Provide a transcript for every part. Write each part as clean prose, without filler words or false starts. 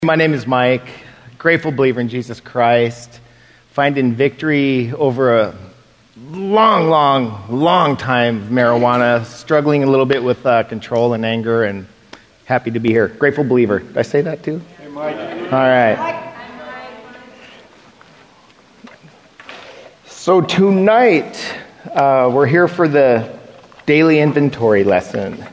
My name is Mike, grateful believer in Jesus Christ, finding victory over a long time of marijuana, struggling a little bit with control and anger, and happy to be here. Grateful believer. Did I say that too? Hey, Mike. All right. So tonight, we're here for the daily inventory lesson.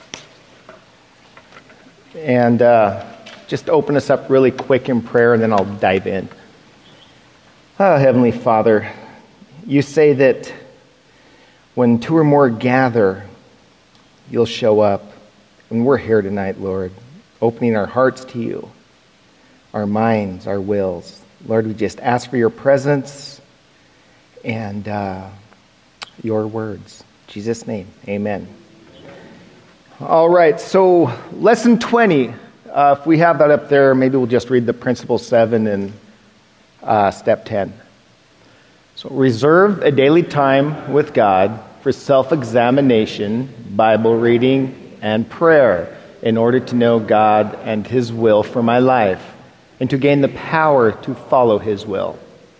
And just open us up really quick in prayer, and then I'll dive in. Oh, Heavenly Father, you say that when two or more gather, you'll show up. And we're here tonight, Lord, opening our hearts to you, our minds, our wills. Lord, we just ask for your presence and your words. In Jesus' name, amen. All right, so lesson 20. If we have that up there, maybe we'll just read the principle 7 and step 10. So reserve a daily time with God for self-examination, Bible reading, and prayer in order to know God and His will for my life and to gain the power to follow His will.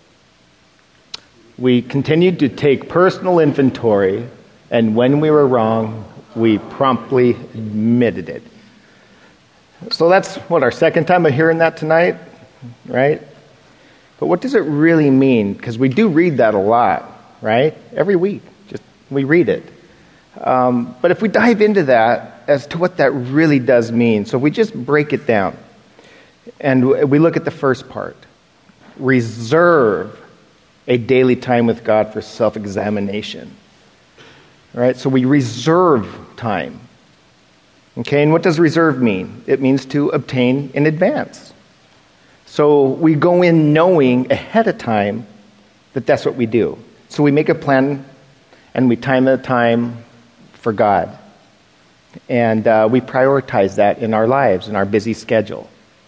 We continued to take personal inventory, and when we were wrong, we promptly admitted it. So that's our second time of hearing that tonight, right? But what does it really mean? Because we do read that a lot, right? Every week, we read it. But if we dive into that as to what that really does mean, so we just break it down, and we look at the first part. Reserve a daily time with God for self-examination, right? So we reserve time. Okay, and what does reserve mean? It means to obtain in advance. So we go in knowing ahead of time that that's what we do. So we make a plan and we time the time for God. And we prioritize that in our lives, in our busy schedule.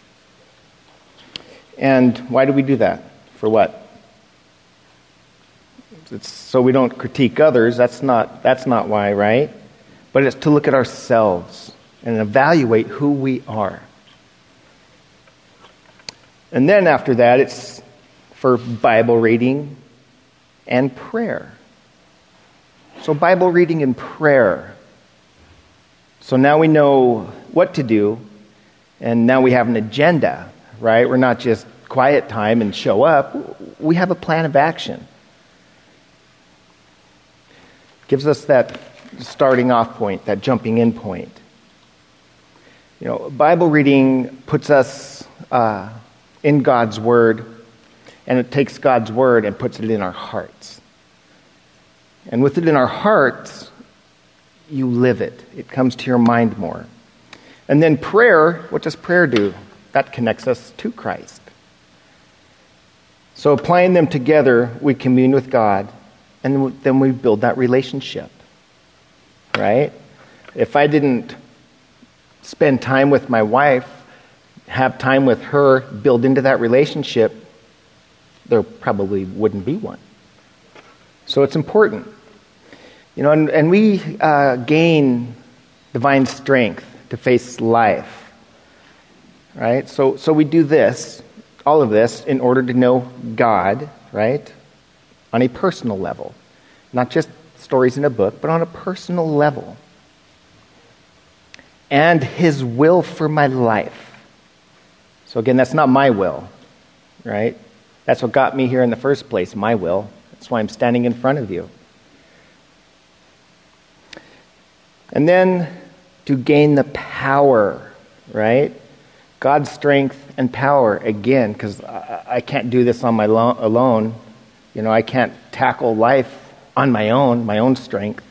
And why do we do that? For what? It's so we don't critique others. That's not why, right? But it's to look at ourselves and evaluate who we are. And then after that, it's for Bible reading and prayer. So Bible reading and prayer. So now we know what to do, and now we have an agenda, right? We're not just quiet time and show up. We have a plan of action. Gives us that starting off point, that jumping in point. You know, Bible reading puts us in God's Word, and it takes God's Word and puts it in our hearts. And with it in our hearts, you live it. It comes to your mind more. And then prayer, what does prayer do? That connects us to Christ. So applying them together, we commune with God, and then we build that relationship. Right? If I didn't spend time with my wife, have time with her, build into that relationship, there probably wouldn't be one. So it's important. You know, and we gain divine strength to face life. Right? So we do this, all of this, in order to know God, right? On a personal level. Not just stories in a book, but on a personal level. And His will for my life. So again, that's not my will, right? That's what got me here in the first place, my will. That's why I'm standing in front of you. And then to gain the power, right? God's strength and power, again, because I can't do this on my alone. You know, I can't tackle life on my own strength.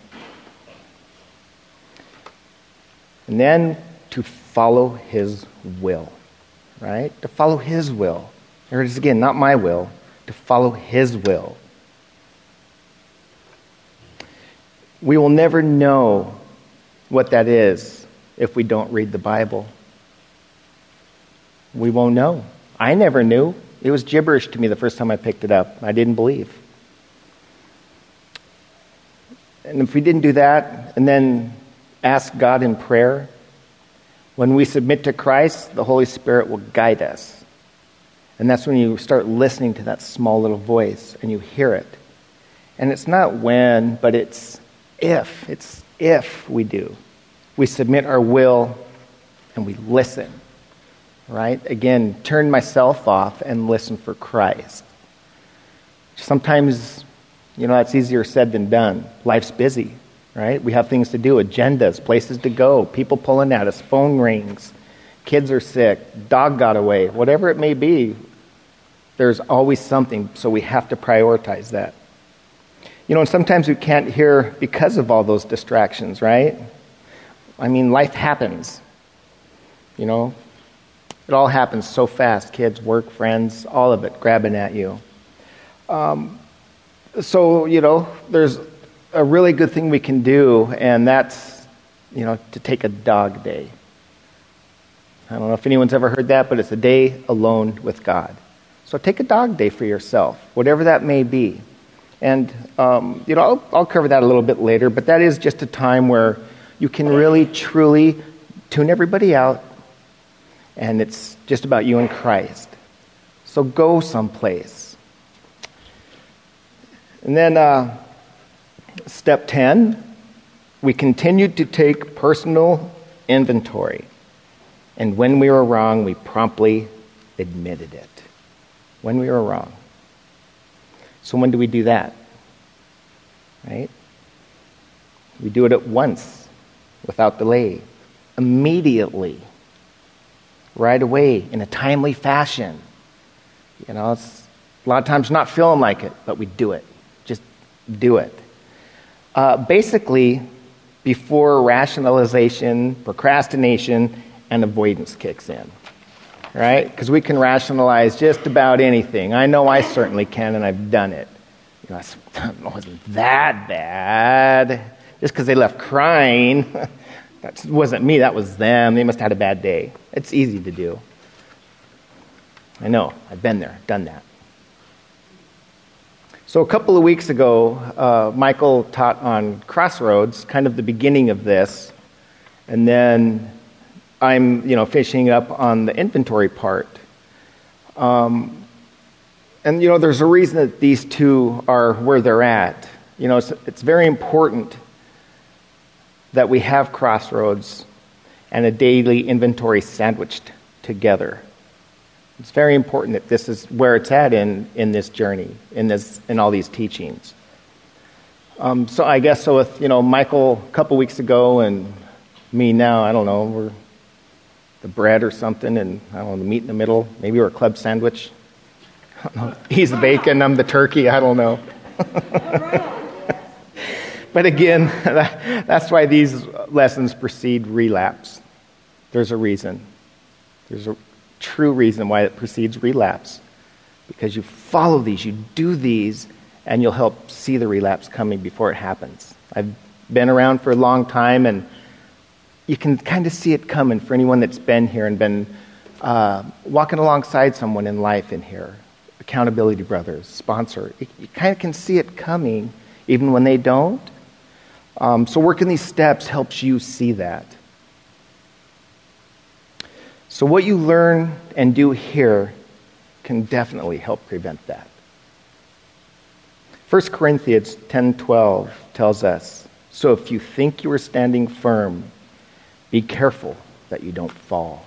And then to follow His will, right? To follow His will. There it is again, not my will. To follow His will. We will never know what that is if we don't read the Bible. We won't know. I never knew. It was gibberish to me the first time I picked it up. I didn't believe. And if we didn't do that, and then ask God in prayer, When we submit to Christ, the Holy Spirit will guide us. And that's when you start listening to that small little voice and you hear it. And it's not when, but it's if. It's if we do. We submit our will and we listen. Right? Again, turn myself off and listen for Christ. Sometimes, that's easier said than done. Life's busy. Right? We have things to do, agendas, places to go, people pulling at us, phone rings, kids are sick, dog got away, whatever it may be, there's always something, so we have to prioritize that. And sometimes we can't hear because of all those distractions, right? I mean, life happens. It all happens so fast, kids, work, friends, all of it grabbing at you. So, there's a really good thing we can do, and that's, to take a dog day. I don't know if anyone's ever heard that, but it's a day alone with God. So take a dog day for yourself, whatever that may be. And, I'll cover that a little bit later, but that is just a time where you can really, truly tune everybody out, and it's just about you and Christ. So go someplace. And then, Step 10, we continued to take personal inventory. And when we were wrong, we promptly admitted it. When we were wrong. So when do we do that? Right? We do it at once, without delay, immediately, right away, in a timely fashion. It's a lot of times not feeling like it, but we do it. Just do it. Basically, before rationalization, procrastination, and avoidance kicks in. Right? Because we can rationalize just about anything. I know I certainly can, and I've done it. It wasn't that bad. Just because they left crying, that wasn't me, that was them. They must have had a bad day. It's easy to do. I know, I've been there, done that. So a couple of weeks ago, Michael taught on Crossroads, kind of the beginning of this, and then I'm, finishing up on the inventory part. And, there's a reason that these two are where they're at. It's very important that we have Crossroads and a daily inventory sandwiched together. It's very important that this is where it's at in this journey, in all these teachings. So I guess with Michael a couple weeks ago and me now, I don't know, we're the bread or something, and I don't know, the meat in the middle. Maybe we're a club sandwich. I don't know. He's the bacon, I'm the turkey. I don't know. But again, that's why these lessons precede relapse. There's a reason. There's a true reason why it precedes relapse. Because you follow these, you do these, and you'll help see the relapse coming before it happens. I've been around for a long time, and you can kind of see it coming for anyone that's been here and been walking alongside someone in life in here. Accountability brothers, sponsor. You kind of can see it coming even when they don't. So working these steps helps you see that. So what you learn and do here can definitely help prevent that. 1 Corinthians 10:12 tells us, so if you think you are standing firm, be careful that you don't fall.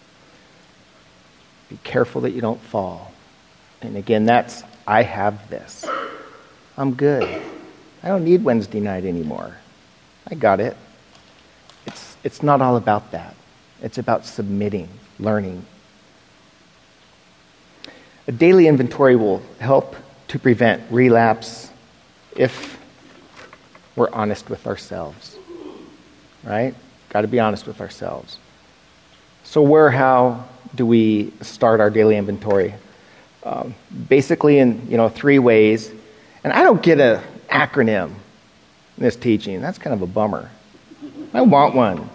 Be careful that you don't fall. And again, I have this. I'm good. I don't need Wednesday night anymore. I got it. It's not all about that. It's about submitting, learning. A daily inventory will help to prevent relapse if we're honest with ourselves. Right? Got to be honest with ourselves. So how do we start our daily inventory? Basically in 3 ways. And I don't get an acronym in this teaching. That's kind of a bummer. I want one.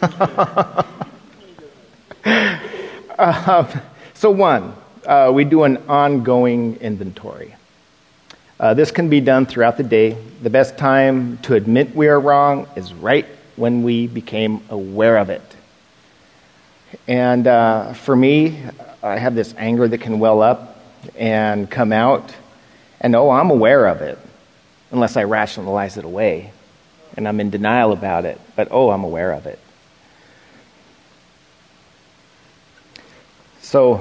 So 1, we do an ongoing inventory. This can be done throughout the day. The best time to admit we are wrong is right when we became aware of it. And for me, I have this anger that can well up and come out, and I'm aware of it, unless I rationalize it away, and I'm in denial about it, but I'm aware of it. So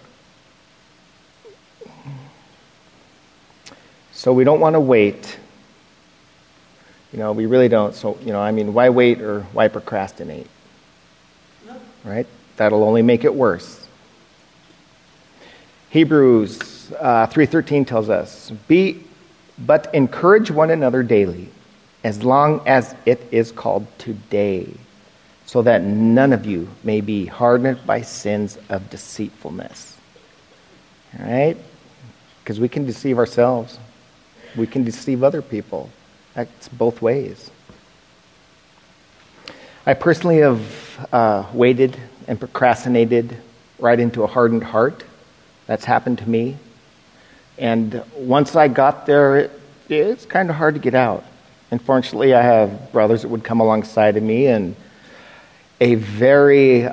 we don't want to wait. We really don't. So, why wait or why procrastinate? Right? That'll only make it worse. Hebrews 3:13 tells us, but encourage one another daily, as long as it is called today, so that none of you may be hardened by sins of deceitfulness. All right? Because we can deceive ourselves. We can deceive other people. That's both ways. I personally have waited and procrastinated right into a hardened heart. That's happened to me. And once I got there, it's kind of hard to get out. Unfortunately, I have brothers that would come alongside of me, and a very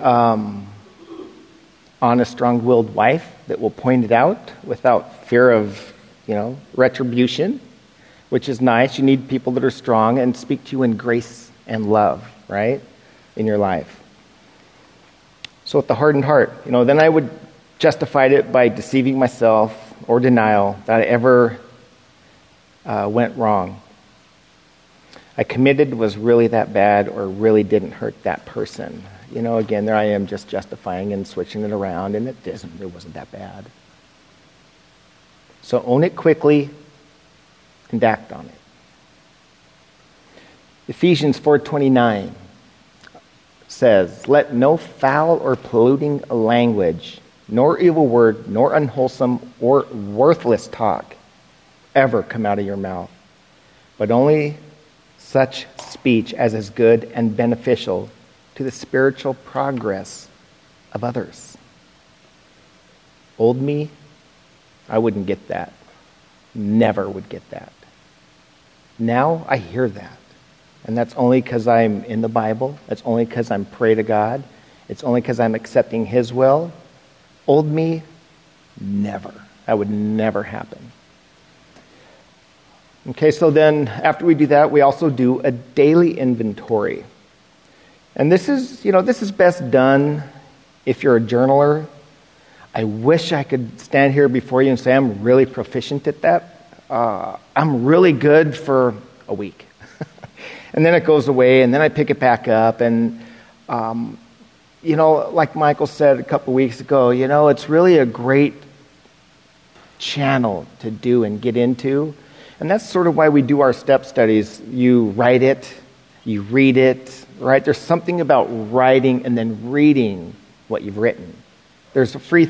honest, strong-willed wife that will point it out without fear of, retribution, which is nice. You need people that are strong and speak to you in grace and love, right, in your life. So with the hardened heart, then I would justify it by deceiving myself or denial that I ever went wrong. I committed was really that bad or really didn't hurt that person. Again, there I am just justifying and switching it around, and it wasn't that bad. So own it quickly and act on it. Ephesians 4:29 says, let no foul or polluting language, nor evil word, nor unwholesome or worthless talk ever come out of your mouth, but only such speech as is good and beneficial to the spiritual progress of others. Old me, I wouldn't get that. Never would get that. Now I hear that. And that's only because I'm in the Bible. That's only because I'm praying to God. It's only because I'm accepting His will. Old me, never. That would never happen. Okay, so then after we do that, we also do a daily inventory. And this is best done if you're a journaler. I wish I could stand here before you and say I'm really proficient at that. I'm really good for a week. And then it goes away, and then I pick it back up. And, like Michael said a couple weeks ago, it's really a great channel to do and get into. And that's sort of why we do our step studies. You write it, you read it, right? There's something about writing and then reading what you've written. There's a free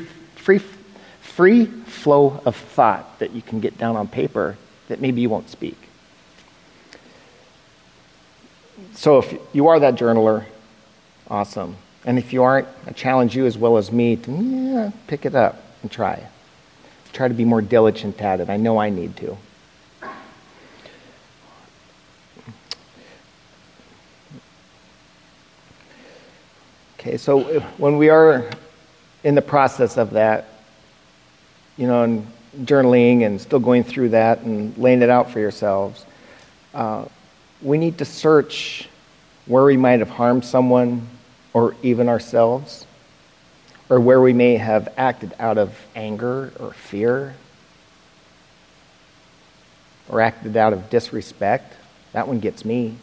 flow of thought that you can get down on paper that maybe you won't speak. So if you are that journaler, awesome. And if you aren't, I challenge you as well as me to pick it up and try. Try to be more diligent at it. I know I need to. Okay, so when we are in the process of that, and journaling and still going through that and laying it out for yourselves, we need to search where we might have harmed someone or even ourselves, or where we may have acted out of anger or fear, or acted out of disrespect. That one gets me.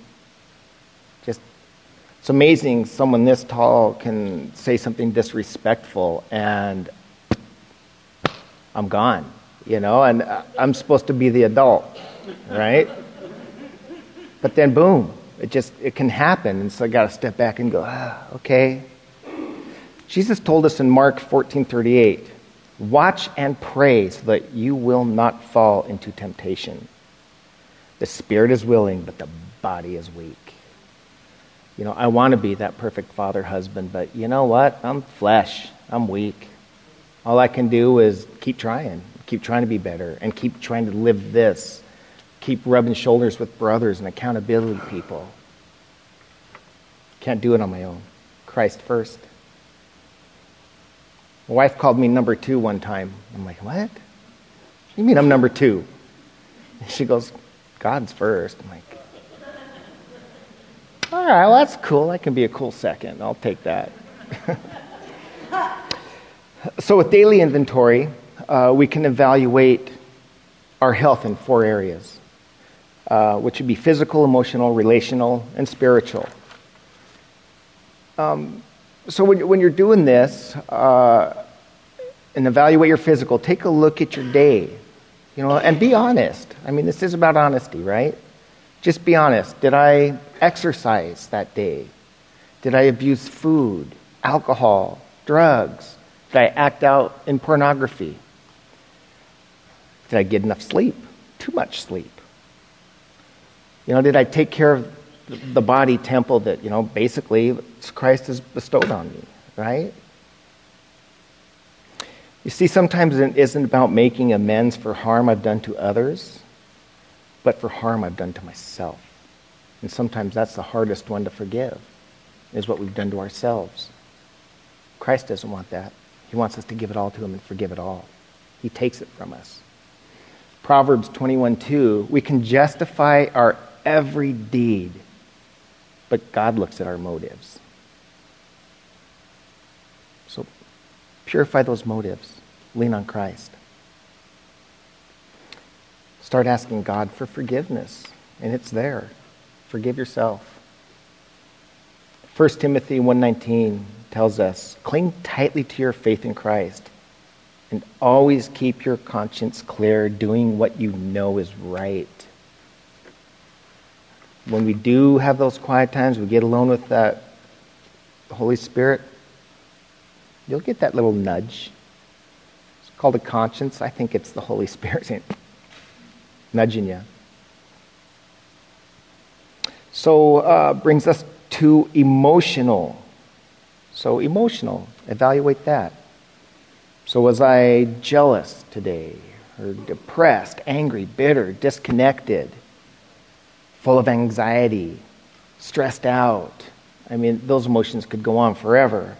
It's amazing someone this tall can say something disrespectful and I'm gone, and I'm supposed to be the adult, right? But then boom, it can happen, and so I got to step back and go, okay. Jesus told us in Mark 14:38, watch and pray so that you will not fall into temptation. The spirit is willing, but the body is weak. I want to be that perfect father, husband, but you know what? I'm flesh. I'm weak. All I can do is keep trying to be better, and keep trying to live this. Keep rubbing shoulders with brothers and accountability people. Can't do it on my own. Christ first. My wife called me number 2 one time. I'm like, what? What do you mean I'm number 2? And she goes, God's first. I'm like, all right, well, that's cool. I can be a cool second. I'll take that. So with daily inventory, we can evaluate our health in 4 areas, which would be physical, emotional, relational, and spiritual. So when you're doing this and evaluate your physical, take a look at your day, and be honest. I mean, this is about honesty, right? Just be honest. Did I exercise that day? Did I abuse food, alcohol, drugs? Did I act out in pornography? Did I get enough sleep? Too much sleep? Did I take care of the body temple that, basically Christ has bestowed on me, right? You see, sometimes it isn't about making amends for harm I've done to others, but for harm I've done to myself. And sometimes that's the hardest one to forgive, is what we've done to ourselves. Christ doesn't want that. He wants us to give it all to him and forgive it all. He takes it from us. Proverbs 21:2, we can justify our every deed, but God looks at our motives. So purify those motives. Lean on Christ. Start asking God for forgiveness, and it's there. Forgive yourself. 1 Timothy 1:19 tells us, cling tightly to your faith in Christ and always keep your conscience clear, doing what you know is right. When we do have those quiet times, we get alone with the Holy Spirit, you'll get that little nudge. It's called a conscience. I think it's the Holy Spirit saying, nudging you. So brings us to emotional. So emotional, evaluate that. So was I jealous today? Or depressed, angry, bitter, disconnected, full of anxiety, stressed out? I mean, those emotions could go on forever.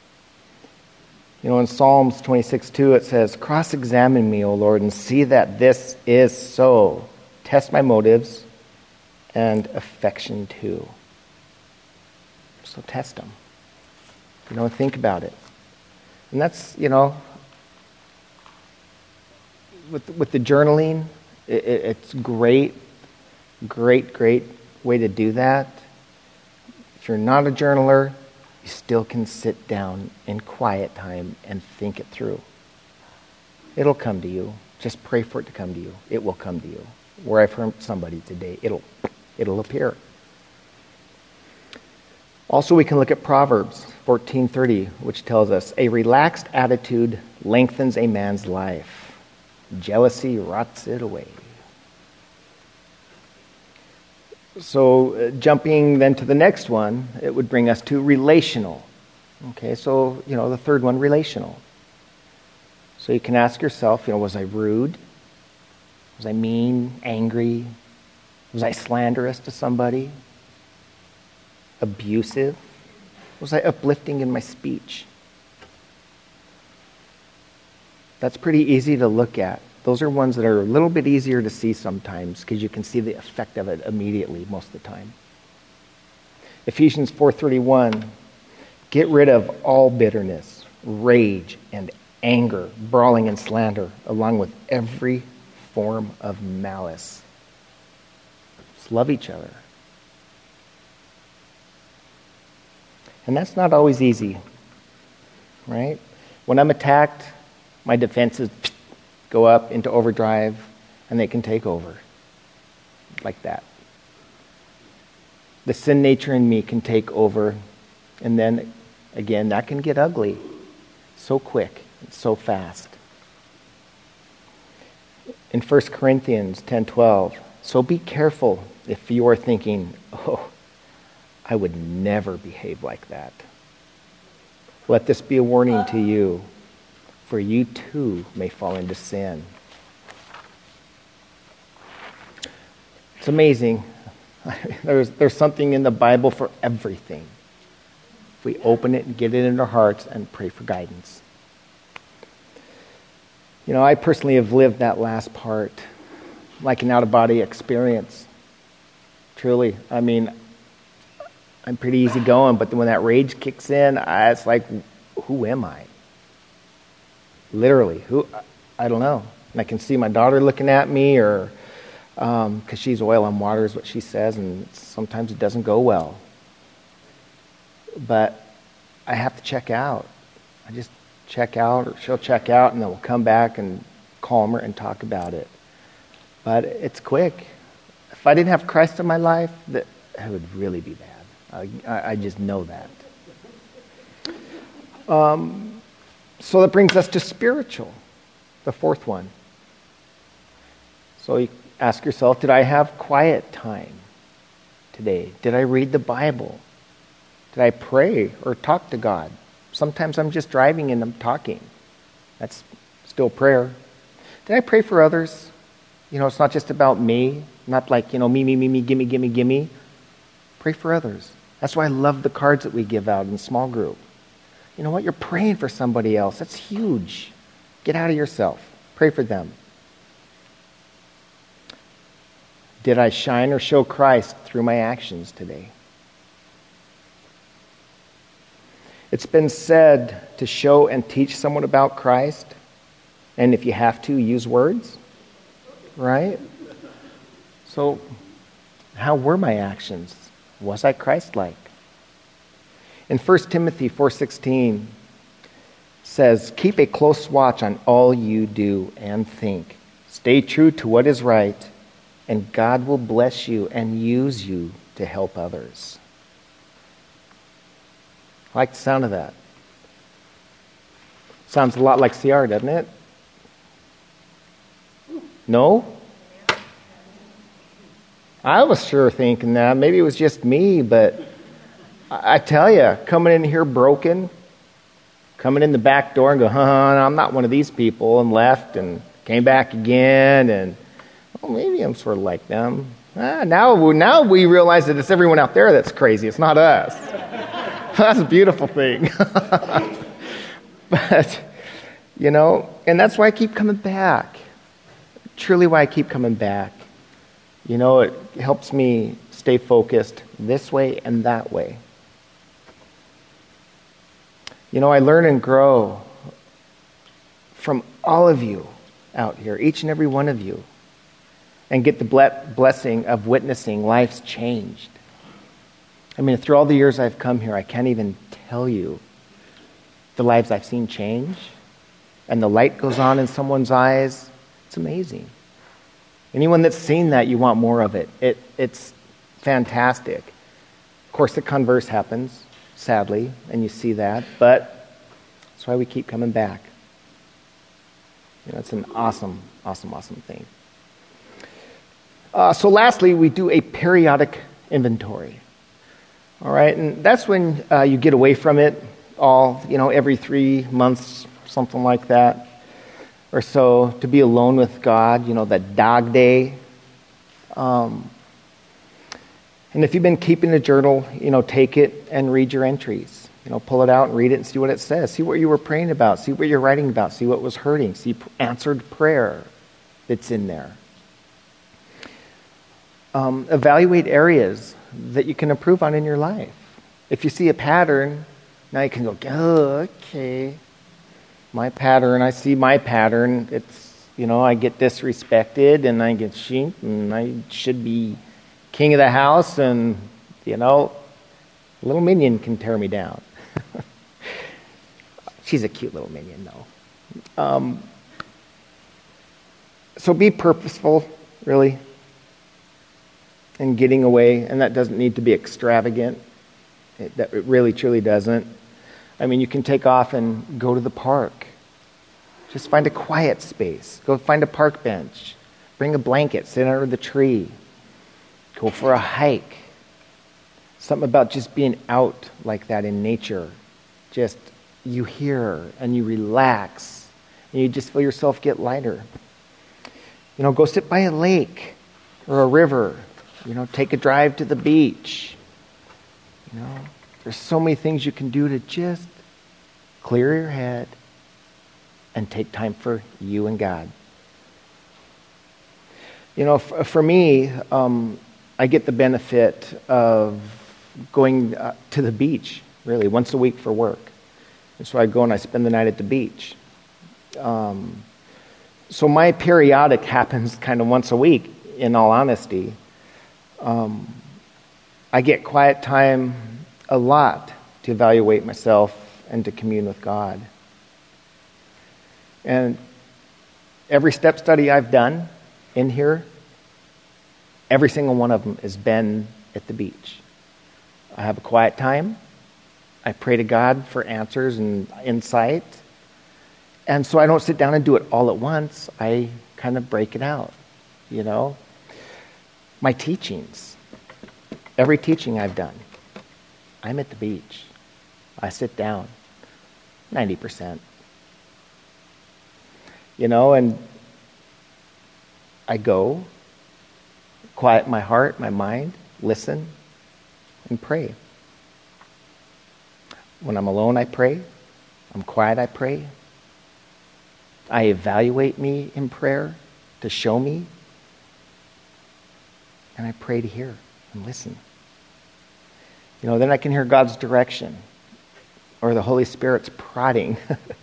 In Psalms 26:2 it says, cross-examine me, O Lord, and see that this is so. Test my motives and affection too. So test them. Think about it. And that's, with the journaling, it's great way to do that. If you're not a journaler, you still can sit down in quiet time and think it through. It'll come to you. Just pray for it to come to you. It will come to you. Where I've heard somebody today, it'll appear. Also, we can look at Proverbs 14:30, which tells us, a relaxed attitude lengthens a man's life. Jealousy rots it away. So jumping then to the next one, it would bring us to relational. Okay, so, the third one, relational. So you can ask yourself, was I rude? Was I mean, angry? Was I slanderous to somebody? Abusive? Was I uplifting in my speech? That's pretty easy to look at. Those are ones that are a little bit easier to see sometimes because you can see the effect of it immediately most of the time. Ephesians 4:31, get rid of all bitterness, rage, and anger, brawling and slander, along with every form of malice. Just love each other. And that's not always easy, right? When I'm attacked, my defenses go up into overdrive, and they can take over like that. The sin nature in me can take over, and then again, that can get ugly so quick and so fast. In 1 Corinthians 10:12, so be careful if you are thinking, oh, I would never behave like that. Let this be a warning to you, for you too may fall into sin. It's amazing. There's something in the Bible for everything. If we open it and get it in our hearts and pray for guidance. I personally have lived that last part like an out-of-body experience. Truly. I'm pretty easygoing, but when that rage kicks in, it's like, who am I? Literally, I don't know. And I can see my daughter looking at me, or because she's oil on water is what she says, and sometimes it doesn't go well. But I have to check out. I just check out, or she'll check out, and then we'll come back and calm her and talk about it. But it's quick. If I didn't have Christ in my life, that would really be bad. I just know that. So that brings us to spiritual, the fourth one. So you ask yourself, did I have quiet time today? Did I read the Bible? Did I pray or talk to God? Sometimes I'm just driving and I'm talking. That's still prayer. Did I pray for others? It's not just about me. Not like, me, gimme. Pray for others. That's why I love the cards that we give out in small group. You know what? You're praying for somebody else. That's huge. Get out of yourself. Pray for them. Did I shine or show Christ through my actions today? It's been said to show and teach someone about Christ, and if you have to, use words, right? So, how were my actions? Was I Christ-like? In 1 Timothy 4:16 says, keep a close watch on all you do and think. Stay true to what is right, and God will bless you and use you to help others. I like the sound of that. Sounds a lot like CR, doesn't it? No? I was sure thinking that. Maybe it was just me, but I tell you, coming in here broken, coming in the back door and go, I'm not one of these people, and left and came back again, and maybe I'm sort of like them. Now we realize that it's everyone out there that's crazy. It's not us. That's a beautiful thing. But, and that's why I keep coming back. Truly why I keep coming back. It helps me stay focused this way and that way. I learn and grow from all of you out here, each and every one of you, and get the blessing of witnessing life's changed. Through all the years I've come here, I can't even tell you the lives I've seen change, and the light goes on in someone's eyes. It's amazing. Anyone that's seen that, you want more of it. It's fantastic. Of course, the converse happens, sadly, and you see that, but that's why we keep coming back. It's an awesome, awesome, awesome thing. So lastly, we do a periodic inventory. All right, and that's when you get away from it every 3 months, something like that, or so, to be alone with God, that dog day. And if you've been keeping a journal, take it and read your entries. Pull it out and read it and see what it says. See what you were praying about. See what you're writing about. See what was hurting. See answered prayer that's in there. Evaluate areas that you can improve on in your life. If you see a pattern, now you can go, okay, my pattern, I see my pattern. It's, I get disrespected and I get sheep and I should be king of the house, and, little minion can tear me down. She's a cute little minion, though. So be purposeful, really, in getting away, and that doesn't need to be extravagant. It really, truly doesn't. You can take off and go to the park. Just find a quiet space. Go find a park bench. Bring a blanket. Sit under the tree. Go for a hike. Something about just being out like that in nature. Just, you hear and you relax. And you just feel yourself get lighter. Go sit by a lake or a river. Take a drive to the beach. There's so many things you can do to just clear your head and take time for you and God. You know, for me, I get the benefit of going to the beach, really, once a week for work. And so I go and I spend the night at the beach. So my periodic happens kind of once a week, in all honesty. I get quiet time a lot to evaluate myself and to commune with God. And every step study I've done in here, every single one of them has been at the beach. I have a quiet time. I pray to God for answers and insight. And so I don't sit down and do it all at once. I kind of break it out, you know. My teachings, every teaching I've done, I'm at the beach. I sit down, 90%. You know, and I go, quiet my heart, my mind, listen, and pray. When I'm alone, I pray. I'm quiet, I pray. I evaluate me in prayer to show me. And I pray to hear and listen. You know, then I can hear God's direction or the Holy Spirit's prodding.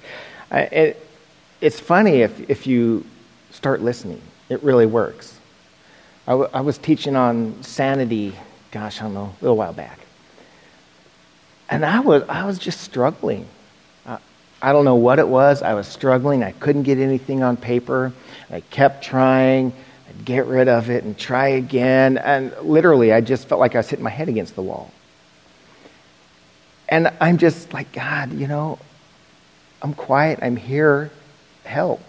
It's funny if you start listening. It really works. I was teaching on sanity, I don't know, a little while back. And I was just struggling. I don't know what it was. I was struggling. I couldn't get anything on paper. I kept trying. I'd get rid of it and try again. And literally, I just felt like I was hitting my head against the wall. And I'm just like, God, you know, I'm quiet. I'm here. Help.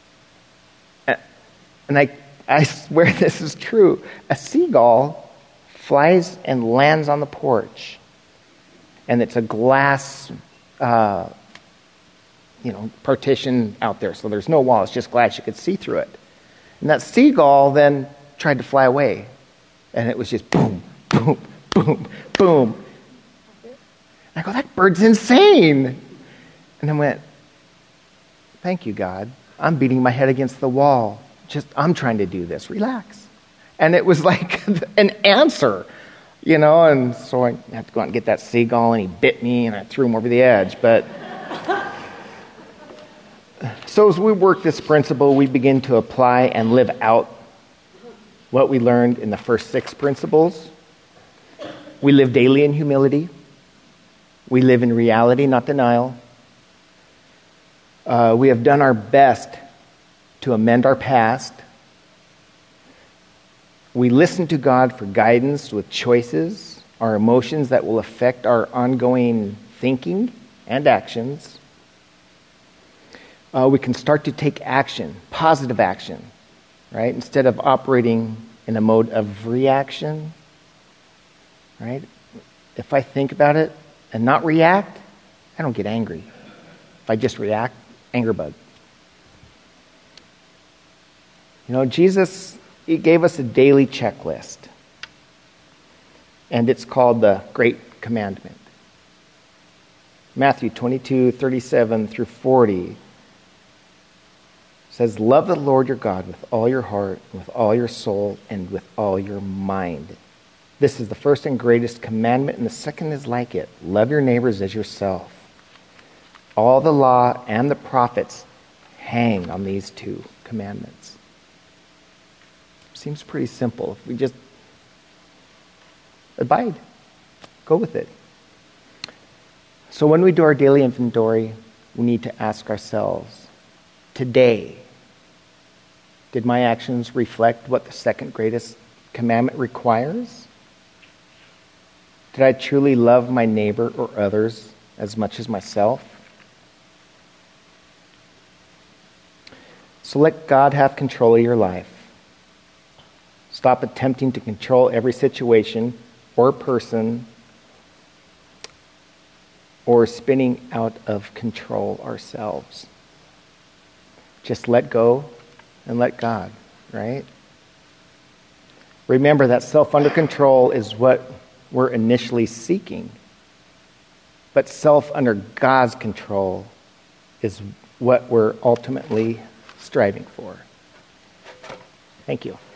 And I swear this is true. A seagull flies and lands on the porch. And it's a glass, partition out there. So there's no wall. It's just glass. You could see through it. And that seagull then tried to fly away. And it was just boom, boom, boom, boom. And I go, that bird's insane. And I went, thank you, God. I'm beating my head against the wall. I'm trying to do this. Relax. And it was like an answer, you know. And so I had to go out and get that seagull, and he bit me, and I threw him over the edge. But so as we work this principle, we begin to apply and live out what we learned in the first 6 principles. We live daily in humility. We live in reality, not denial. We have done our best to amend our past. We listen to God for guidance with choices, our emotions that will affect our ongoing thinking and actions. We can start to take action, positive action, right? Instead of operating in a mode of reaction, right? If I think about it and not react, I don't get angry. If I just react, anger bug. You know, Jesus, he gave us a daily checklist. And it's called the Great Commandment. Matthew 22:37 through 40 says, love the Lord your God with all your heart, with all your soul, and with all your mind. This is the first and greatest commandment, and the second is like it. Love your neighbors as yourself. All the law and the prophets hang on these 2 commandments. Seems pretty simple. If we just abide, go with it. So when we do our daily inventory, we need to ask ourselves, today, did my actions reflect what the second greatest commandment requires? Did I truly love my neighbor or others as much as myself? So let God have control of your life. Stop attempting to control every situation or person or spinning out of control ourselves. Just let go and let God, right? Remember that self under control is what we're initially seeking. But self under God's control is what we're ultimately striving for. Thank you.